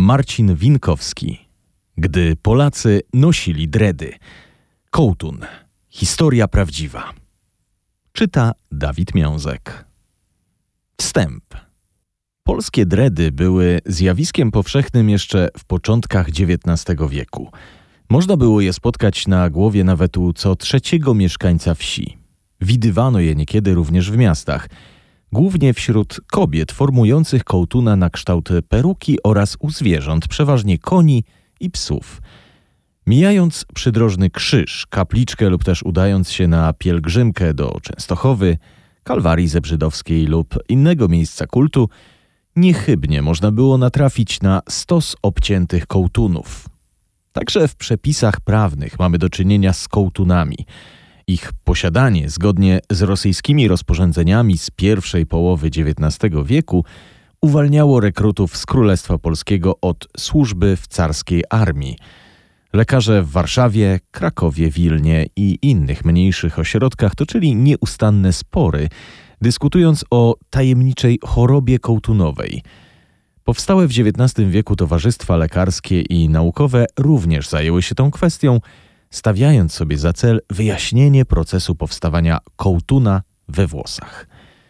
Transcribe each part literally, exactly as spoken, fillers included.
Marcin Winkowski. Gdy Polacy nosili dredy. Kołtun. Historia prawdziwa. Czyta Dawid Miązek. Wstęp. Polskie dredy były zjawiskiem powszechnym jeszcze w początkach dziewiętnastego wieku. Można było je spotkać na głowie nawet u co trzeciego mieszkańca wsi. Widywano je niekiedy również w miastach, głównie wśród kobiet formujących kołtuna na kształt peruki oraz u zwierząt, przeważnie koni i psów. Mijając przydrożny krzyż, kapliczkę lub też udając się na pielgrzymkę do Częstochowy, Kalwarii Zebrzydowskiej lub innego miejsca kultu, niechybnie można było natrafić na stos obciętych kołtunów. Także w przepisach prawnych mamy do czynienia z kołtunami. Ich posiadanie, zgodnie z rosyjskimi rozporządzeniami z pierwszej połowy dziewiętnastego wieku, uwalniało rekrutów z Królestwa Polskiego od służby w carskiej armii. Lekarze w Warszawie, Krakowie, Wilnie i innych mniejszych ośrodkach toczyli nieustanne spory, dyskutując o tajemniczej chorobie kołtunowej. Powstałe w dziewiętnastym wieku towarzystwa lekarskie i naukowe również zajęły się tą kwestią, stawiając sobie za cel wyjaśnienie procesu powstawania kołtuna we włosach.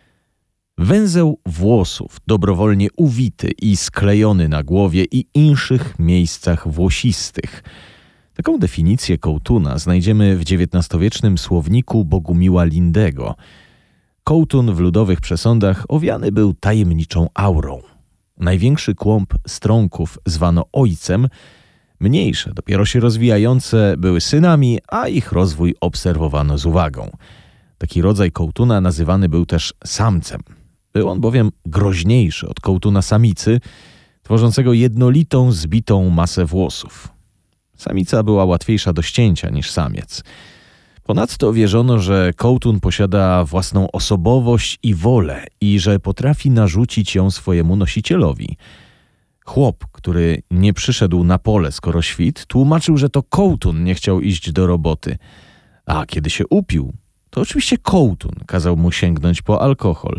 Węzeł włosów, dobrowolnie uwity i sklejony na głowie i inszych miejscach włosistych. Taką definicję kołtuna znajdziemy w dziewiętnastowiecznym słowniku Bogumiła Lindego. Kołtun w ludowych przesądach owiany był tajemniczą aurą. Największy kłąb strąków zwano ojcem, mniejsze, dopiero się rozwijające, były synami, a ich rozwój obserwowano z uwagą. Taki rodzaj kołtuna nazywany był też samcem. Był on bowiem groźniejszy od kołtuna samicy, tworzącego jednolitą, zbitą masę włosów. Samica była łatwiejsza do ścięcia niż samiec. Ponadto wierzono, że kołtun posiada własną osobowość i wolę i że potrafi narzucić ją swojemu nosicielowi. Chłop, który nie przyszedł na pole, skoro świt, tłumaczył, że to kołtun nie chciał iść do roboty. A kiedy się upił, to oczywiście kołtun kazał mu sięgnąć po alkohol.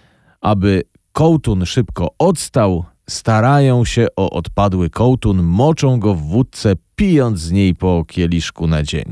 Aby kołtun szybko odstał, starają się o odpadły kołtun, moczą go w wódce, pijąc z niej po kieliszku na dzień.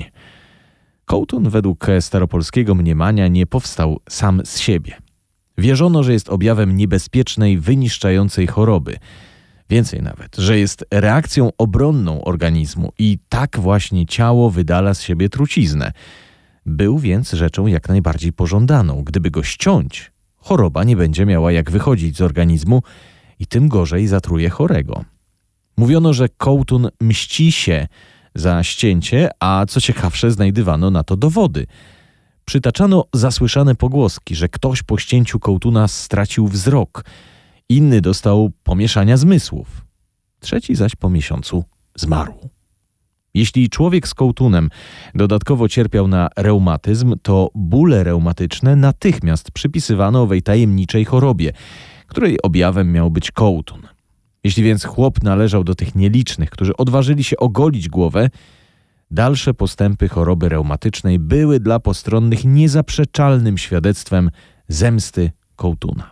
Kołtun według staropolskiego mniemania nie powstał sam z siebie. Wierzono, że jest objawem niebezpiecznej, wyniszczającej choroby. Więcej nawet, że jest reakcją obronną organizmu i tak właśnie ciało wydala z siebie truciznę. Był więc rzeczą jak najbardziej pożądaną. Gdyby go ściąć, choroba nie będzie miała jak wychodzić z organizmu i tym gorzej zatruje chorego. Mówiono, że kołtun mści się za ścięcie, a co ciekawsze znajdywano na to dowody. Przytaczano zasłyszane pogłoski, że ktoś po ścięciu kołtuna stracił wzrok, inny dostał pomieszania zmysłów, trzeci zaś po miesiącu zmarł. Jeśli człowiek z kołtunem dodatkowo cierpiał na reumatyzm, to bóle reumatyczne natychmiast przypisywano owej tajemniczej chorobie, której objawem miał być kołtun. Jeśli więc chłop należał do tych nielicznych, którzy odważyli się ogolić głowę, dalsze postępy choroby reumatycznej były dla postronnych niezaprzeczalnym świadectwem zemsty kołtuna.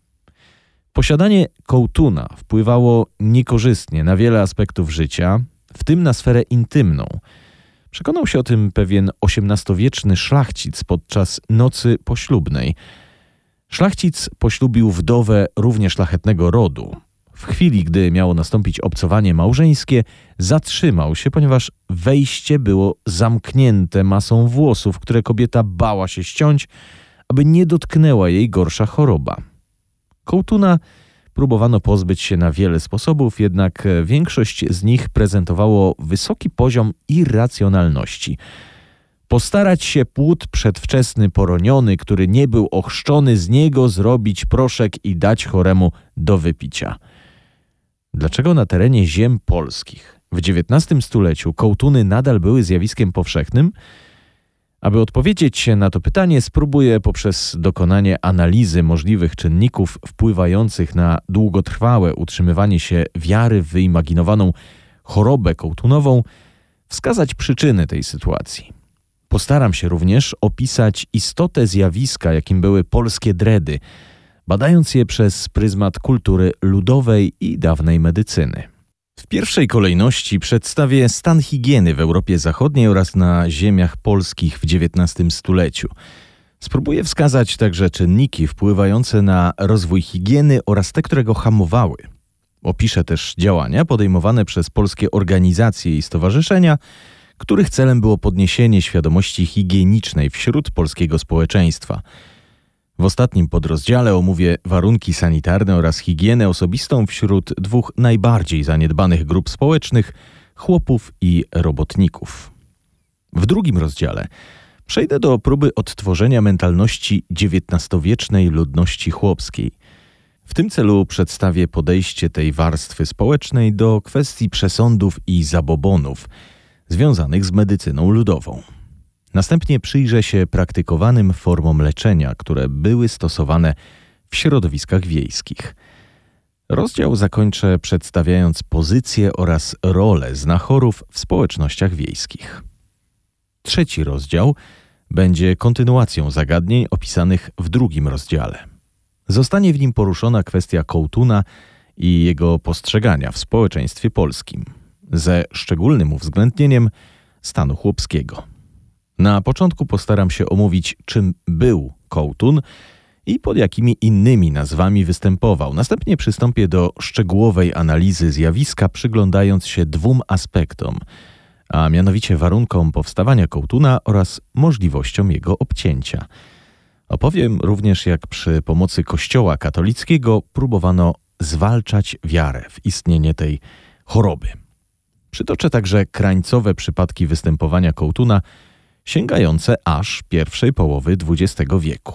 Posiadanie kołtuna wpływało niekorzystnie na wiele aspektów życia, w tym na sferę intymną. Przekonał się o tym pewien osiemnastowieczny szlachcic podczas nocy poślubnej. Szlachcic poślubił wdowę równie szlachetnego rodu. W chwili, gdy miało nastąpić obcowanie małżeńskie, zatrzymał się, ponieważ wejście było zamknięte masą włosów, które kobieta bała się ściąć, aby nie dotknęła jej gorsza choroba. Kołtuna próbowano pozbyć się na wiele sposobów, jednak większość z nich prezentowało wysoki poziom irracjonalności. Postarać się płód przedwczesny poroniony, który nie był ochrzczony, z niego zrobić proszek i dać choremu do wypicia. Dlaczego na terenie ziem polskich w dziewiętnastym stuleciu kołtuny nadal były zjawiskiem powszechnym? Aby odpowiedzieć na to pytanie, spróbuję poprzez dokonanie analizy możliwych czynników wpływających na długotrwałe utrzymywanie się wiary w wyimaginowaną chorobę kołtunową wskazać przyczyny tej sytuacji. Postaram się również opisać istotę zjawiska, jakim były polskie dredy, badając je przez pryzmat kultury ludowej i dawnej medycyny. W pierwszej kolejności przedstawię stan higieny w Europie Zachodniej oraz na ziemiach polskich w dziewiętnastym stuleciu. Spróbuję wskazać także czynniki wpływające na rozwój higieny oraz te, które go hamowały. Opiszę też działania podejmowane przez polskie organizacje i stowarzyszenia, których celem było podniesienie świadomości higienicznej wśród polskiego społeczeństwa. W ostatnim podrozdziale omówię warunki sanitarne oraz higienę osobistą wśród dwóch najbardziej zaniedbanych grup społecznych – chłopów i robotników. W drugim rozdziale przejdę do próby odtworzenia mentalności dziewiętnastowiecznej ludności chłopskiej. W tym celu przedstawię podejście tej warstwy społecznej do kwestii przesądów i zabobonów związanych z medycyną ludową. Następnie przyjrzę się praktykowanym formom leczenia, które były stosowane w środowiskach wiejskich. Rozdział zakończę przedstawiając pozycję oraz rolę znachorów w społecznościach wiejskich. Trzeci rozdział będzie kontynuacją zagadnień opisanych w drugim rozdziale. Zostanie w nim poruszona kwestia kołtuna i jego postrzegania w społeczeństwie polskim, ze szczególnym uwzględnieniem stanu chłopskiego. Na początku postaram się omówić, czym był kołtun i pod jakimi innymi nazwami występował. Następnie przystąpię do szczegółowej analizy zjawiska, przyglądając się dwóm aspektom, a mianowicie warunkom powstawania kołtuna oraz możliwościom jego obcięcia. Opowiem również, jak przy pomocy Kościoła katolickiego próbowano zwalczać wiarę w istnienie tej choroby. Przytoczę także krańcowe przypadki występowania kołtuna, sięgające aż pierwszej połowy dwudziestego wieku.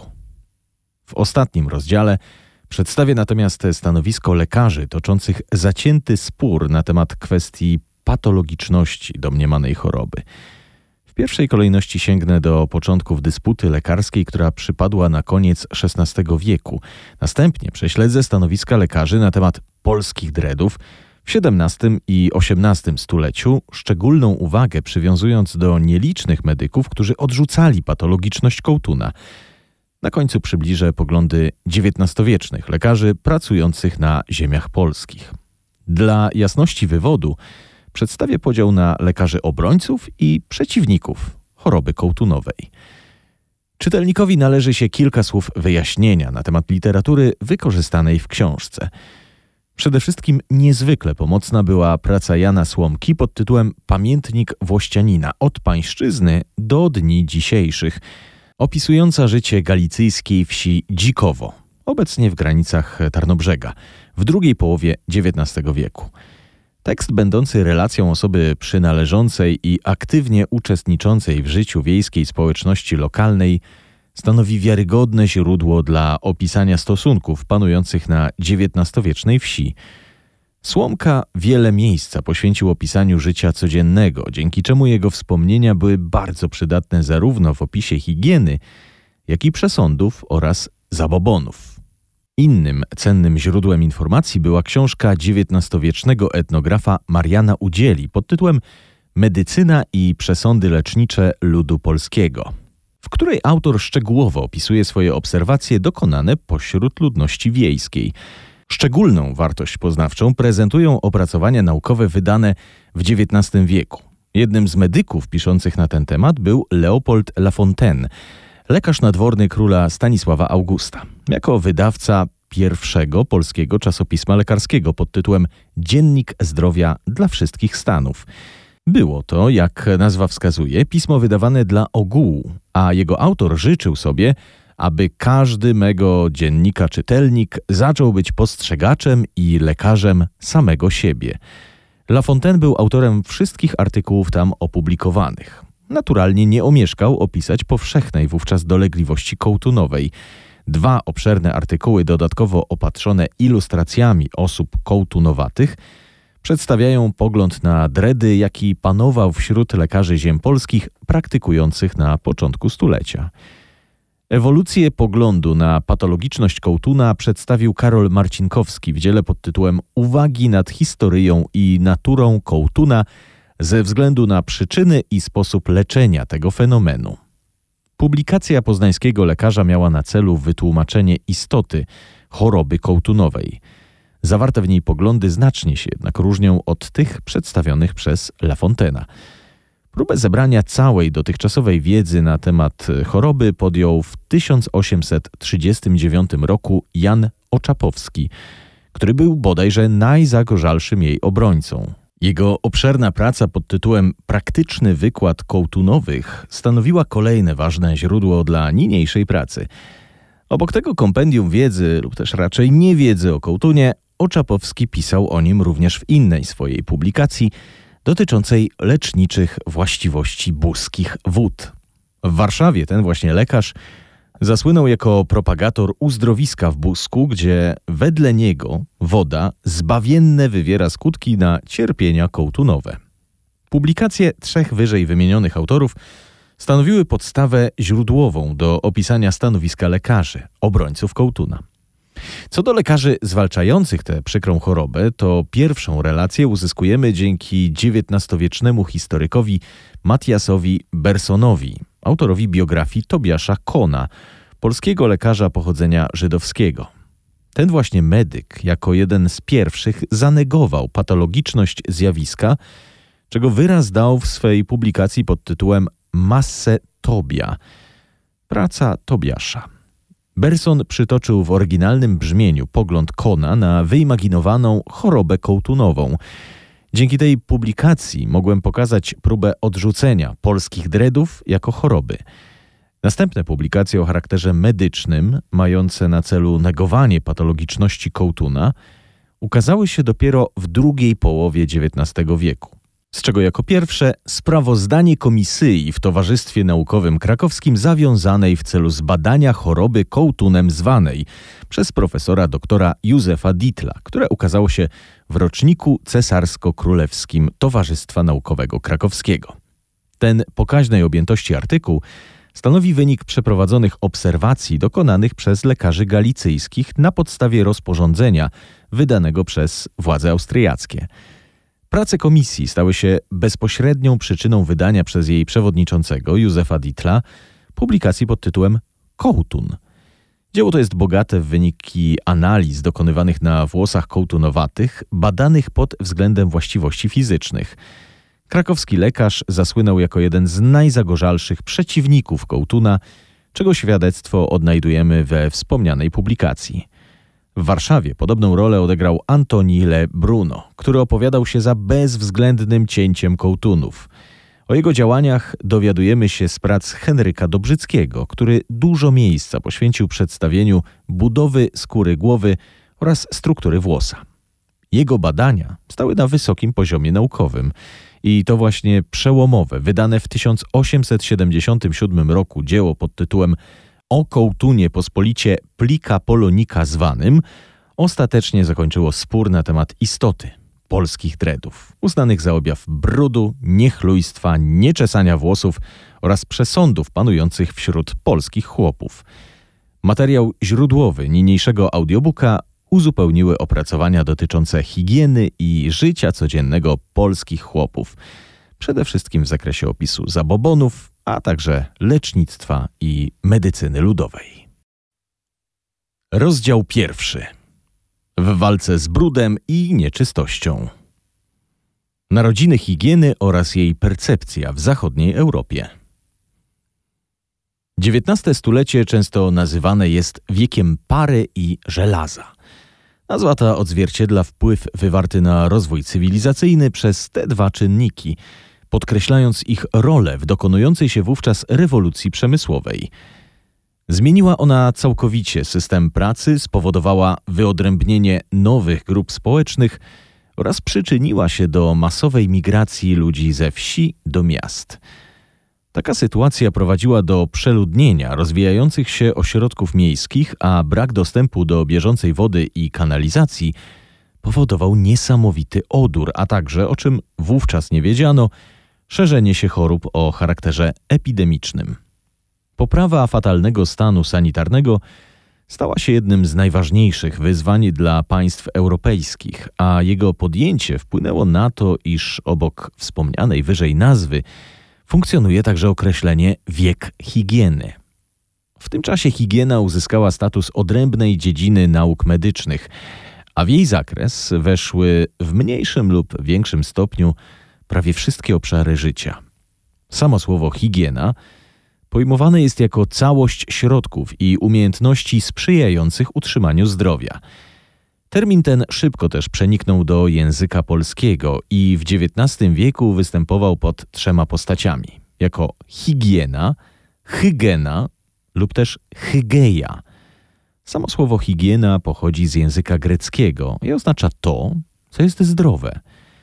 W ostatnim rozdziale przedstawię natomiast stanowisko lekarzy toczących zacięty spór na temat kwestii patologiczności domniemanej choroby. W pierwszej kolejności sięgnę do początków dysputy lekarskiej, która przypadła na koniec szesnastego wieku. Następnie prześledzę stanowiska lekarzy na temat polskich dreadów w siedemnastym i osiemnastym stuleciu, szczególną uwagę przywiązując do nielicznych medyków, którzy odrzucali patologiczność kołtuna. Na końcu przybliżę poglądy dziewiętnastowiecznych lekarzy pracujących na ziemiach polskich. Dla jasności wywodu przedstawię podział na lekarzy obrońców i przeciwników choroby kołtunowej. Czytelnikowi należy się kilka słów wyjaśnienia na temat literatury wykorzystanej w książce. Przede wszystkim niezwykle pomocna była praca Jana Słomki pod tytułem Pamiętnik Włościanina od pańszczyzny do dni dzisiejszych, opisująca życie galicyjskiej wsi Dzikowo, obecnie w granicach Tarnobrzega, w drugiej połowie dziewiętnastego wieku. Tekst będący relacją osoby przynależącej i aktywnie uczestniczącej w życiu wiejskiej społeczności lokalnej stanowi wiarygodne źródło dla opisania stosunków panujących na dziewiętnastowiecznej wsi. Słomka wiele miejsca poświęcił opisaniu życia codziennego, dzięki czemu jego wspomnienia były bardzo przydatne zarówno w opisie higieny, jak i przesądów oraz zabobonów. Innym cennym źródłem informacji była książka dziewiętnastowiecznego etnografa Mariana Udzieli pod tytułem Medycyna i przesądy lecznicze ludu polskiego, w której autor szczegółowo opisuje swoje obserwacje dokonane pośród ludności wiejskiej. Szczególną wartość poznawczą prezentują opracowania naukowe wydane w dziewiętnastym wieku. Jednym z medyków piszących na ten temat był Leopold Lafontaine, lekarz nadworny króla Stanisława Augusta, jako wydawca pierwszego polskiego czasopisma lekarskiego pod tytułem Dziennik Zdrowia dla wszystkich stanów. Było to, jak nazwa wskazuje, pismo wydawane dla ogółu, a jego autor życzył sobie, aby każdy mego dziennika czytelnik zaczął być postrzegaczem i lekarzem samego siebie. Lafontaine był autorem wszystkich artykułów tam opublikowanych. Naturalnie nie omieszkał opisać powszechnej wówczas dolegliwości kołtunowej. Dwa obszerne artykuły dodatkowo opatrzone ilustracjami osób kołtunowatych przedstawiają pogląd na dredy, jaki panował wśród lekarzy ziem polskich praktykujących na początku stulecia. Ewolucję poglądu na patologiczność kołtuna przedstawił Karol Marcinkowski w dziele pod tytułem Uwagi nad historyją i naturą kołtuna ze względu na przyczyny i sposób leczenia tego fenomenu. Publikacja poznańskiego lekarza miała na celu wytłumaczenie istoty choroby kołtunowej. Zawarte w niej poglądy znacznie się jednak różnią od tych przedstawionych przez La Fontaina. Próbę zebrania całej dotychczasowej wiedzy na temat choroby podjął w tysiąc osiemset trzydziestym dziewiątym roku Jan Oczapowski, który był bodajże najzagorzalszym jej obrońcą. Jego obszerna praca pod tytułem Praktyczny wykład kołtunowych stanowiła kolejne ważne źródło dla niniejszej pracy. Obok tego kompendium wiedzy, lub też raczej niewiedzy o kołtunie, Oczapowski pisał o nim również w innej swojej publikacji dotyczącej leczniczych właściwości buskich wód. W Warszawie ten właśnie lekarz zasłynął jako propagator uzdrowiska w Busku, gdzie wedle niego woda zbawienne wywiera skutki na cierpienia kołtunowe. Publikacje trzech wyżej wymienionych autorów stanowiły podstawę źródłową do opisania stanowiska lekarzy, obrońców kołtuna. Co do lekarzy zwalczających tę przykrą chorobę, to pierwszą relację uzyskujemy dzięki dziewiętnastowiecznemu historykowi Mathiasowi Bersonowi, autorowi biografii Tobiasza Kona, polskiego lekarza pochodzenia żydowskiego. Ten właśnie medyk jako jeden z pierwszych zanegował patologiczność zjawiska, czego wyraz dał w swej publikacji pod tytułem Masse Tobia, praca Tobiasza. Berson przytoczył w oryginalnym brzmieniu pogląd Kona na wyimaginowaną chorobę kołtunową. Dzięki tej publikacji mogłem pokazać próbę odrzucenia polskich dreadów jako choroby. Następne publikacje o charakterze medycznym, mające na celu negowanie patologiczności kołtuna, ukazały się dopiero w drugiej połowie dziewiętnastego wieku. Z czego jako pierwsze sprawozdanie komisyi w Towarzystwie Naukowym Krakowskim zawiązanej w celu zbadania choroby kołtunem zwanej przez profesora doktora Józefa Dittla, które ukazało się w roczniku cesarsko-królewskim Towarzystwa Naukowego Krakowskiego. Ten pokaźnej objętości artykuł stanowi wynik przeprowadzonych obserwacji dokonanych przez lekarzy galicyjskich na podstawie rozporządzenia wydanego przez władze austriackie. Prace komisji stały się bezpośrednią przyczyną wydania przez jej przewodniczącego Józefa Dittla publikacji pod tytułem Kołtun. Dzieło to jest bogate w wyniki analiz dokonywanych na włosach kołtunowatych, badanych pod względem właściwości fizycznych. Krakowski lekarz zasłynął jako jeden z najzagorzalszych przeciwników kołtuna, czego świadectwo odnajdujemy we wspomnianej publikacji. W Warszawie podobną rolę odegrał Antoni Le Bruno, który opowiadał się za bezwzględnym cięciem kołtunów. O jego działaniach dowiadujemy się z prac Henryka Dobrzyckiego, który dużo miejsca poświęcił przedstawieniu budowy skóry głowy oraz struktury włosa. Jego badania stały na wysokim poziomie naukowym i to właśnie przełomowe, wydane w tysiąc osiemset siedemdziesiątym siódmym roku dzieło pod tytułem O kołtunie pospolicie plika polonika zwanym ostatecznie zakończyło spór na temat istoty polskich dreadów, uznanych za objaw brudu, niechlujstwa, nieczesania włosów oraz przesądów panujących wśród polskich chłopów. Materiał źródłowy niniejszego audiobooka uzupełniły opracowania dotyczące higieny i życia codziennego polskich chłopów, przede wszystkim w zakresie opisu zabobonów, a także lecznictwa i medycyny ludowej. Rozdział pierwszy. W walce z brudem i nieczystością. Narodziny higieny oraz jej percepcja w zachodniej Europie. dziewiętnaste stulecie często nazywane jest wiekiem pary i żelaza. Nazwa ta odzwierciedla wpływ wywarty na rozwój cywilizacyjny przez te dwa czynniki, podkreślając ich rolę w dokonującej się wówczas rewolucji przemysłowej. Zmieniła ona całkowicie system pracy, spowodowała wyodrębnienie nowych grup społecznych oraz przyczyniła się do masowej migracji ludzi ze wsi do miast. Taka sytuacja prowadziła do przeludnienia rozwijających się ośrodków miejskich, a brak dostępu do bieżącej wody i kanalizacji powodował niesamowity odór, a także, o czym wówczas nie wiedziano, szerzenie się chorób o charakterze epidemicznym. Poprawa fatalnego stanu sanitarnego stała się jednym z najważniejszych wyzwań dla państw europejskich, a jego podjęcie wpłynęło na to, iż obok wspomnianej wyżej nazwy funkcjonuje także określenie wiek higieny. W tym czasie higiena uzyskała status odrębnej dziedziny nauk medycznych, a w jej zakres weszły w mniejszym lub większym stopniu prawie wszystkie obszary życia. Samo słowo higiena pojmowane jest jako całość środków i umiejętności sprzyjających utrzymaniu zdrowia. Termin ten szybko też przeniknął do języka polskiego i w dziewiętnastym wieku występował pod trzema postaciami. Jako higiena, hygena lub też hygeia. Samo słowo higiena pochodzi z języka greckiego i oznacza to, co jest zdrowe.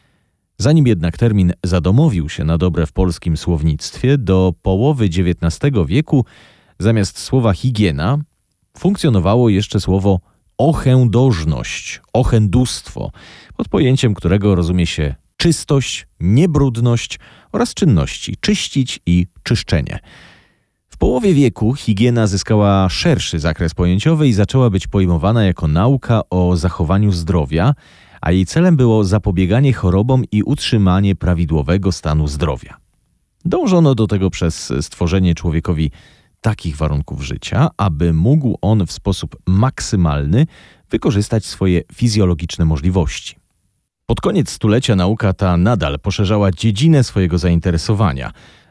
Zanim jednak termin zadomowił się na dobre w polskim słownictwie, do połowy dziewiętnastego wieku zamiast słowa higiena funkcjonowało jeszcze słowo ochędożność, ochędustwo, pod pojęciem którego rozumie się czystość, niebrudność oraz czynności czyścić i czyszczenie. W połowie wieku higiena zyskała szerszy zakres pojęciowy i zaczęła być pojmowana jako nauka o zachowaniu zdrowia, a jej celem było zapobieganie chorobom i utrzymanie prawidłowego stanu zdrowia. Dążono do tego przez stworzenie człowiekowi takich warunków życia, aby mógł on w sposób maksymalny wykorzystać swoje fizjologiczne możliwości. Pod koniec stulecia nauka ta nadal poszerzała dziedzinę swojego zainteresowania.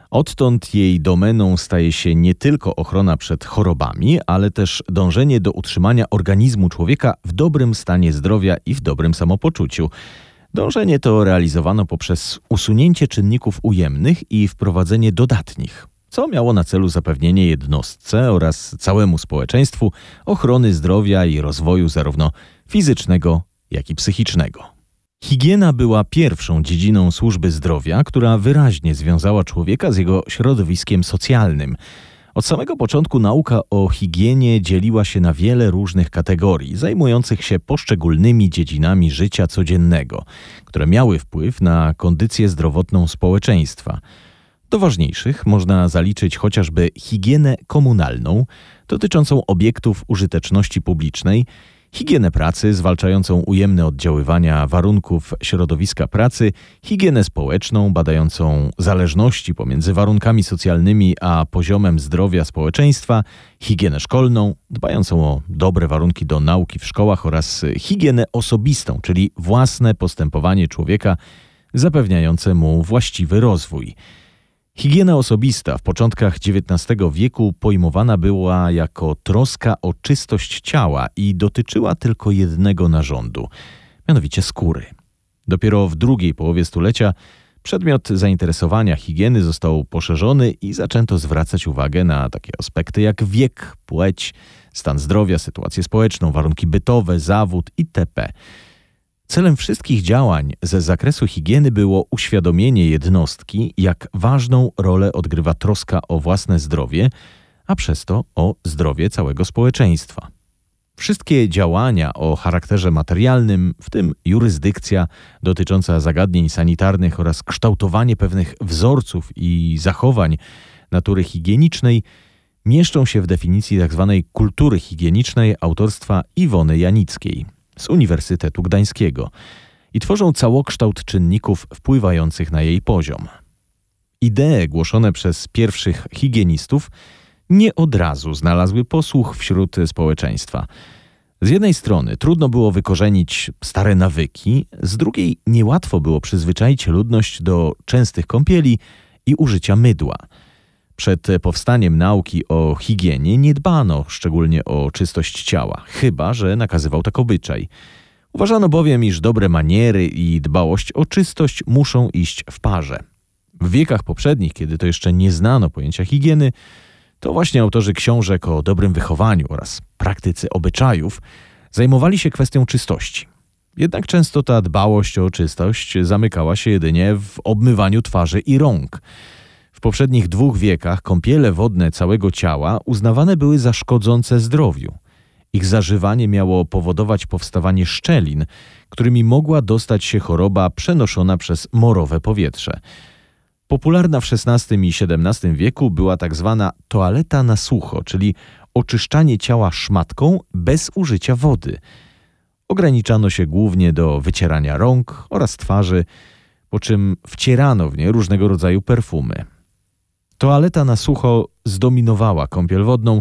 Odtąd jej domeną staje się nie tylko ochrona przed chorobami, ale też dążenie do utrzymania organizmu człowieka w dobrym stanie zdrowia i w dobrym samopoczuciu. Dążenie to realizowano poprzez usunięcie czynników ujemnych i wprowadzenie dodatnich, co miało na celu zapewnienie jednostce oraz całemu społeczeństwu ochrony zdrowia i rozwoju zarówno fizycznego, jak i psychicznego. Higiena była pierwszą dziedziną służby zdrowia, która wyraźnie związała człowieka z jego środowiskiem socjalnym. Od samego początku nauka o higienie dzieliła się na wiele różnych kategorii, zajmujących się poszczególnymi dziedzinami życia codziennego, które miały wpływ na kondycję zdrowotną społeczeństwa. Do ważniejszych można zaliczyć chociażby higienę komunalną, dotyczącą obiektów użyteczności publicznej, higienę pracy, zwalczającą ujemne oddziaływania warunków środowiska pracy, higienę społeczną, badającą zależności pomiędzy warunkami socjalnymi a poziomem zdrowia społeczeństwa, higienę szkolną, dbającą o dobre warunki do nauki w szkołach oraz higienę osobistą, czyli własne postępowanie człowieka zapewniające mu właściwy rozwój. Higiena osobista w początkach dziewiętnastego wieku pojmowana była jako troska o czystość ciała i dotyczyła tylko jednego narządu, mianowicie skóry. Dopiero w drugiej połowie stulecia przedmiot zainteresowania higieny został poszerzony i zaczęto zwracać uwagę na takie aspekty jak wiek, płeć, stan zdrowia, sytuację społeczną, warunki bytowe, zawód itp. Celem wszystkich działań ze zakresu higieny było uświadomienie jednostki, jak ważną rolę odgrywa troska o własne zdrowie, a przez to o zdrowie całego społeczeństwa. Wszystkie działania o charakterze materialnym, w tym jurysdykcja dotycząca zagadnień sanitarnych oraz kształtowanie pewnych wzorców i zachowań natury higienicznej, mieszczą się w definicji tzw. kultury higienicznej autorstwa Iwony Janickiej z Uniwersytetu Gdańskiego i tworzą całokształt czynników wpływających na jej poziom. Idee głoszone przez pierwszych higienistów nie od razu znalazły posłuch wśród społeczeństwa. Z jednej strony trudno było wykorzenić stare nawyki, z drugiej niełatwo było przyzwyczaić ludność do częstych kąpieli i użycia mydła. Przed powstaniem nauki o higienie nie dbano szczególnie o czystość ciała, chyba że nakazywał tak obyczaj. Uważano bowiem, iż dobre maniery i dbałość o czystość muszą iść w parze. W wiekach poprzednich, kiedy to jeszcze nie znano pojęcia higieny, to właśnie autorzy książek o dobrym wychowaniu oraz praktyce obyczajów zajmowali się kwestią czystości. Jednak często ta dbałość o czystość zamykała się jedynie w obmywaniu twarzy i rąk. W poprzednich dwóch wiekach kąpiele wodne całego ciała uznawane były za szkodzące zdrowiu. Ich zażywanie miało powodować powstawanie szczelin, którymi mogła dostać się choroba przenoszona przez morowe powietrze. Popularna w szesnastym i siedemnastym wieku była tak zwana toaleta na sucho, czyli oczyszczanie ciała szmatką bez użycia wody. Ograniczano się głównie do wycierania rąk oraz twarzy, po czym wcierano w nie różnego rodzaju perfumy. Toaleta na sucho zdominowała kąpiel wodną,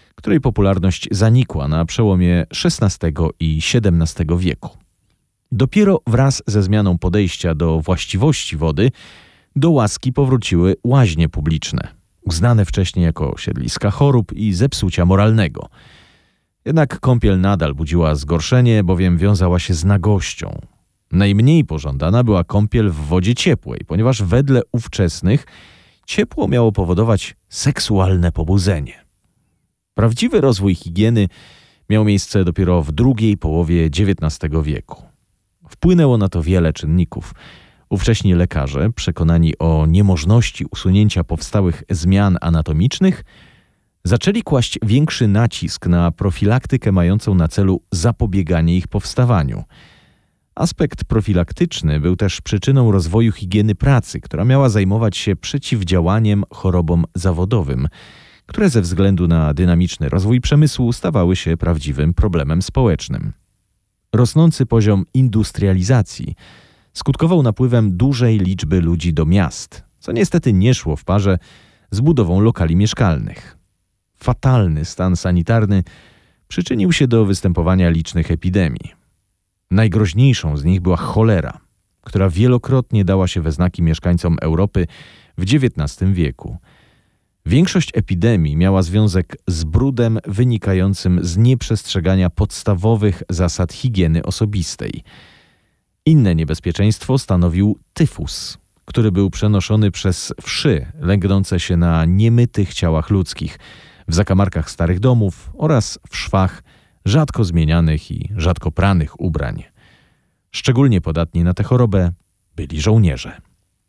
której popularność zanikła na przełomie szesnastego i siedemnastego wieku. Dopiero wraz ze zmianą podejścia do właściwości wody do łaski powróciły łaźnie publiczne, uznane wcześniej jako siedliska chorób i zepsucia moralnego. Jednak kąpiel nadal budziła zgorszenie, bowiem wiązała się z nagością. Najmniej pożądana była kąpiel w wodzie ciepłej, ponieważ wedle ówczesnych ciepło miało powodować seksualne pobudzenie. Prawdziwy rozwój higieny miał miejsce dopiero w drugiej połowie dziewiętnastego wieku. Wpłynęło na to wiele czynników. Ówcześni lekarze, przekonani o niemożności usunięcia powstałych zmian anatomicznych, zaczęli kłaść większy nacisk na profilaktykę mającą na celu zapobieganie ich powstawaniu. Aspekt profilaktyczny był też przyczyną rozwoju higieny pracy, która miała zajmować się przeciwdziałaniem chorobom zawodowym, które ze względu na dynamiczny rozwój przemysłu stawały się prawdziwym problemem społecznym. Rosnący poziom industrializacji skutkował napływem dużej liczby ludzi do miast, co niestety nie szło w parze z budową lokali mieszkalnych. Fatalny stan sanitarny przyczynił się do występowania licznych epidemii. Najgroźniejszą z nich była cholera, która wielokrotnie dała się we znaki mieszkańcom Europy w dziewiętnastym wieku. Większość epidemii miała związek z brudem wynikającym z nieprzestrzegania podstawowych zasad higieny osobistej. Inne niebezpieczeństwo stanowił tyfus, który był przenoszony przez wszy lęgnące się na niemytych ciałach ludzkich, w zakamarkach starych domów oraz w szwach rzadko zmienianych i rzadko pranych ubrań. Szczególnie podatni na tę chorobę byli żołnierze.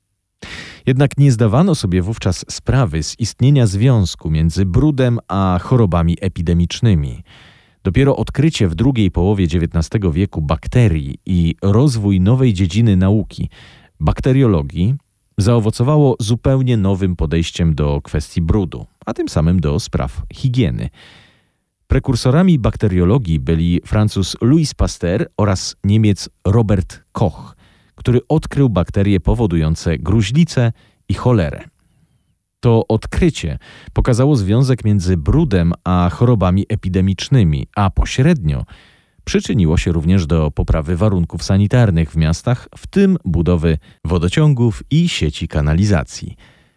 Jednak nie zdawano sobie wówczas sprawy z istnienia związku między brudem a chorobami epidemicznymi. Dopiero odkrycie w drugiej połowie dziewiętnastego wieku bakterii i rozwój nowej dziedziny nauki, bakteriologii, zaowocowało zupełnie nowym podejściem do kwestii brudu, a tym samym do spraw higieny. Prekursorami bakteriologii byli Francuz Louis Pasteur oraz Niemiec Robert Koch, który odkrył bakterie powodujące gruźlicę i cholerę. To odkrycie pokazało związek między brudem a chorobami epidemicznymi, a pośrednio przyczyniło się również do poprawy warunków sanitarnych w miastach, w tym budowy wodociągów i sieci kanalizacji.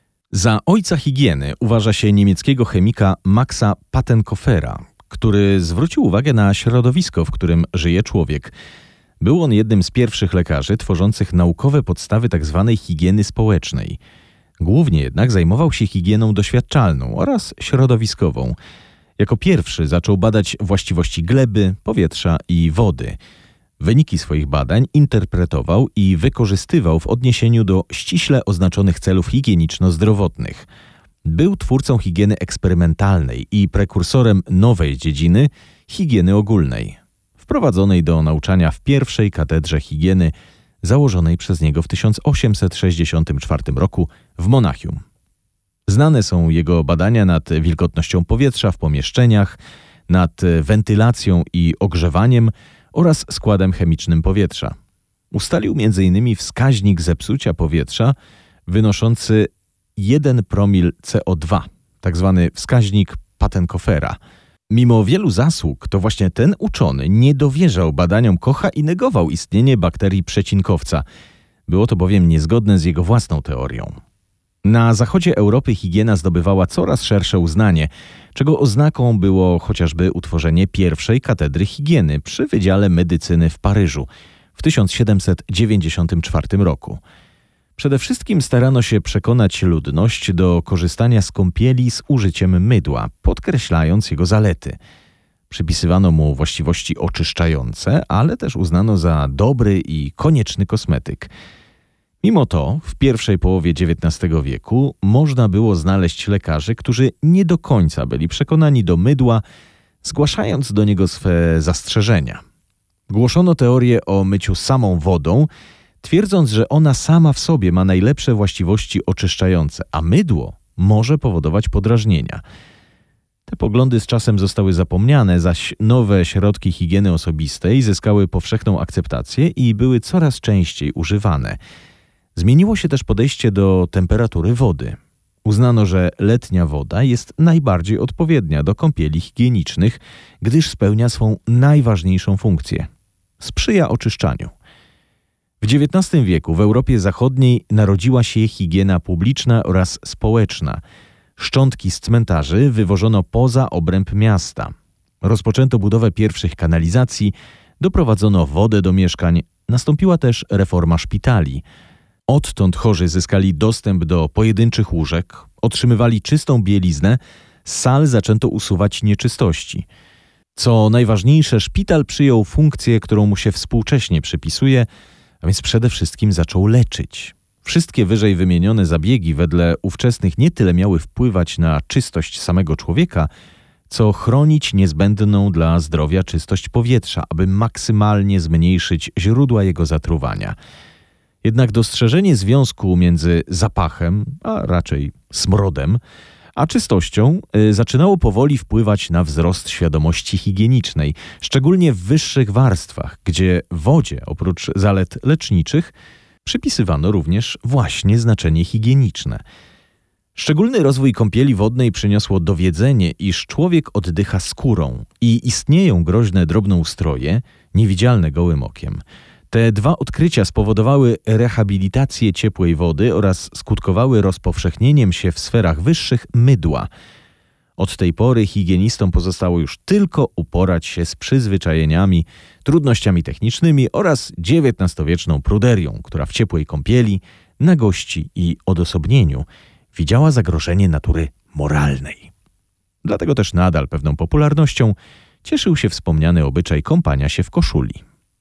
Za ojca higieny uważa się niemieckiego chemika Maxa Patenkofera, który zwrócił uwagę na środowisko, w którym żyje człowiek. Był on jednym z pierwszych lekarzy tworzących naukowe podstawy tzw. higieny społecznej. Głównie jednak zajmował się higieną doświadczalną oraz środowiskową. Jako pierwszy zaczął badać właściwości gleby, powietrza i wody. Wyniki swoich badań interpretował i wykorzystywał w odniesieniu do ściśle oznaczonych celów higieniczno-zdrowotnych. Był twórcą higieny eksperymentalnej i prekursorem nowej dziedziny higieny ogólnej, wprowadzonej do nauczania w pierwszej katedrze higieny założonej przez niego w tysiąc osiemset sześćdziesiątym czwartym roku w Monachium. Znane są jego badania nad wilgotnością powietrza w pomieszczeniach, nad wentylacją i ogrzewaniem oraz składem chemicznym powietrza. Ustalił między innymi wskaźnik zepsucia powietrza wynoszący jeden promil C O dwa, tak zwany wskaźnik Patenkofera. Mimo wielu zasług, to właśnie ten uczony nie dowierzał badaniom Kocha i negował istnienie bakterii przecinkowca. Było to bowiem niezgodne z jego własną teorią. Na zachodzie Europy higiena zdobywała coraz szersze uznanie, czego oznaką było chociażby utworzenie pierwszej katedry higieny przy Wydziale Medycyny w Paryżu w tysiąc siedemset dziewięćdziesiątym czwartym roku. Przede wszystkim starano się przekonać ludność do korzystania z kąpieli z użyciem mydła, podkreślając jego zalety. Przypisywano mu właściwości oczyszczające, ale też uznano za dobry i konieczny kosmetyk. Mimo to w pierwszej połowie dziewiętnastego wieku można było znaleźć lekarzy, którzy nie do końca byli przekonani do mydła, zgłaszając do niego swe zastrzeżenia. Głoszono teorię o myciu samą wodą, twierdząc, że ona sama w sobie ma najlepsze właściwości oczyszczające, a mydło może powodować podrażnienia. Te poglądy z czasem zostały zapomniane, zaś nowe środki higieny osobistej zyskały powszechną akceptację i były coraz częściej używane. Zmieniło się też podejście do temperatury wody. Uznano, że letnia woda jest najbardziej odpowiednia do kąpieli higienicznych, gdyż spełnia swą najważniejszą funkcję. Sprzyja oczyszczaniu. W dziewiętnastym wieku w Europie Zachodniej narodziła się higiena publiczna oraz społeczna. Szczątki z cmentarzy wywożono poza obręb miasta. Rozpoczęto budowę pierwszych kanalizacji, doprowadzono wodę do mieszkań, nastąpiła też reforma szpitali. Odtąd chorzy zyskali dostęp do pojedynczych łóżek, otrzymywali czystą bieliznę, z sal zaczęto usuwać nieczystości. Co najważniejsze, szpital przyjął funkcję, którą mu się współcześnie przypisuje, a więc przede wszystkim zaczął leczyć. Wszystkie wyżej wymienione zabiegi wedle ówczesnych nie tyle miały wpływać na czystość samego człowieka, co chronić niezbędną dla zdrowia czystość powietrza, aby maksymalnie zmniejszyć źródła jego zatruwania. Jednak dostrzeżenie związku między zapachem, a raczej smrodem, a czystością y, zaczynało powoli wpływać na wzrost świadomości higienicznej, szczególnie w wyższych warstwach, gdzie wodzie, oprócz zalet leczniczych, przypisywano również właśnie znaczenie higieniczne. Szczególny rozwój kąpieli wodnej przyniosło dowiedzenie, iż człowiek oddycha skórą i istnieją groźne drobnoustroje, niewidzialne gołym okiem. Te dwa odkrycia spowodowały rehabilitację ciepłej wody oraz skutkowały rozpowszechnieniem się w sferach wyższych mydła. Od tej pory higienistom pozostało już tylko uporać się z przyzwyczajeniami, trudnościami technicznymi oraz dziewiętnastowieczną pruderią, która w ciepłej kąpieli, nagości i odosobnieniu widziała zagrożenie natury moralnej. Dlatego też nadal pewną popularnością cieszył się wspomniany obyczaj kąpania się w koszuli.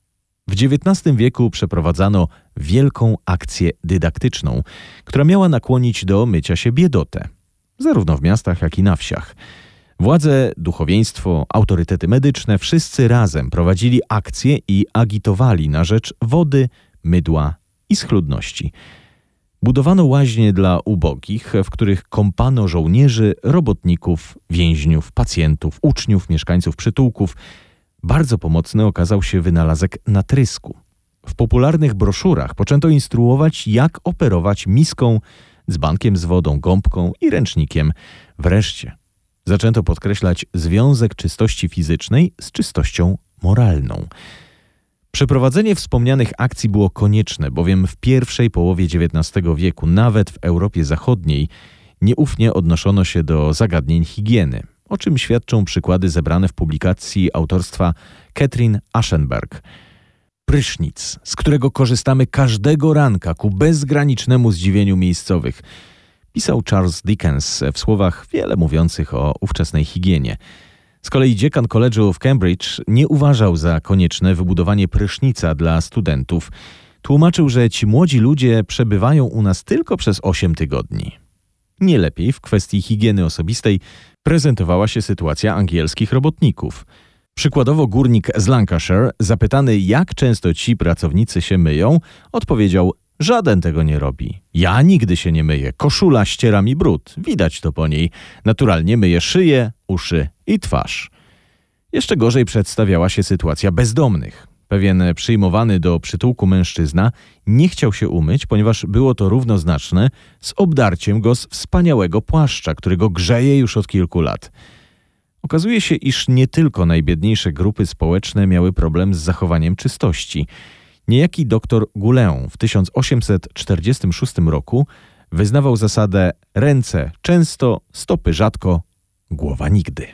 W dziewiętnastym wieku przeprowadzano wielką akcję dydaktyczną, która miała nakłonić do mycia się biedotę, zarówno w miastach, jak i na wsiach. Władze, duchowieństwo, autorytety medyczne wszyscy razem prowadzili akcje i agitowali na rzecz wody, mydła i schludności. Budowano łaźnie dla ubogich, w których kąpano żołnierzy, robotników, więźniów, pacjentów, uczniów, mieszkańców przytułków. Bardzo pomocny okazał się wynalazek natrysku. W popularnych broszurach poczęto instruować, jak operować miską, dzbankiem z wodą, gąbką i ręcznikiem. Wreszcie zaczęto podkreślać związek czystości fizycznej z czystością moralną. Przeprowadzenie wspomnianych akcji było konieczne, bowiem w pierwszej połowie dziewiętnastego wieku, nawet w Europie Zachodniej, nieufnie odnoszono się do zagadnień higieny, o czym świadczą przykłady zebrane w publikacji autorstwa Katrin Aschenberg. Prysznic, z którego korzystamy każdego ranka ku bezgranicznemu zdziwieniu miejscowych, pisał Charles Dickens w słowach wiele mówiących o ówczesnej higienie. Z kolei dziekan College'u w Cambridge nie uważał za konieczne wybudowanie prysznica dla studentów. Tłumaczył, że ci młodzi ludzie przebywają u nas tylko przez osiem tygodni. Nie lepiej w kwestii higieny osobistej prezentowała się sytuacja angielskich robotników. Przykładowo górnik z Lancashire, zapytany, jak często ci pracownicy się myją, odpowiedział: żaden tego nie robi. Ja nigdy się nie myję. Koszula ściera mi brud. Widać to po niej. Naturalnie myję szyję, uszy i twarz. Jeszcze gorzej przedstawiała się sytuacja bezdomnych. Pewien przyjmowany do przytułku mężczyzna nie chciał się umyć, ponieważ było to równoznaczne z obdarciem go z wspaniałego płaszcza, który go grzeje już od kilku lat. Okazuje się, iż nie tylko najbiedniejsze grupy społeczne miały problem z zachowaniem czystości. Niejaki doktor Gouleon w tysiąc osiemset czterdziestym szóstym roku wyznawał zasadę ręce często, stopy rzadko, głowa nigdy.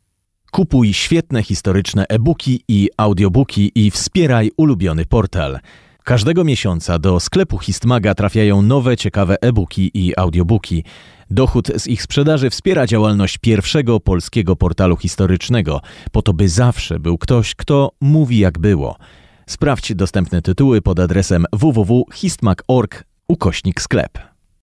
Kupuj świetne historyczne e-booki i audiobooki i wspieraj ulubiony portal. Każdego miesiąca do sklepu Histmaga trafiają nowe, ciekawe e-booki i audiobooki. Dochód z ich sprzedaży wspiera działalność pierwszego polskiego portalu historycznego, po to by zawsze był ktoś, kto mówi jak było. Sprawdź dostępne tytuły pod adresem w w w kropka histmag kropka org ukośnik sklep.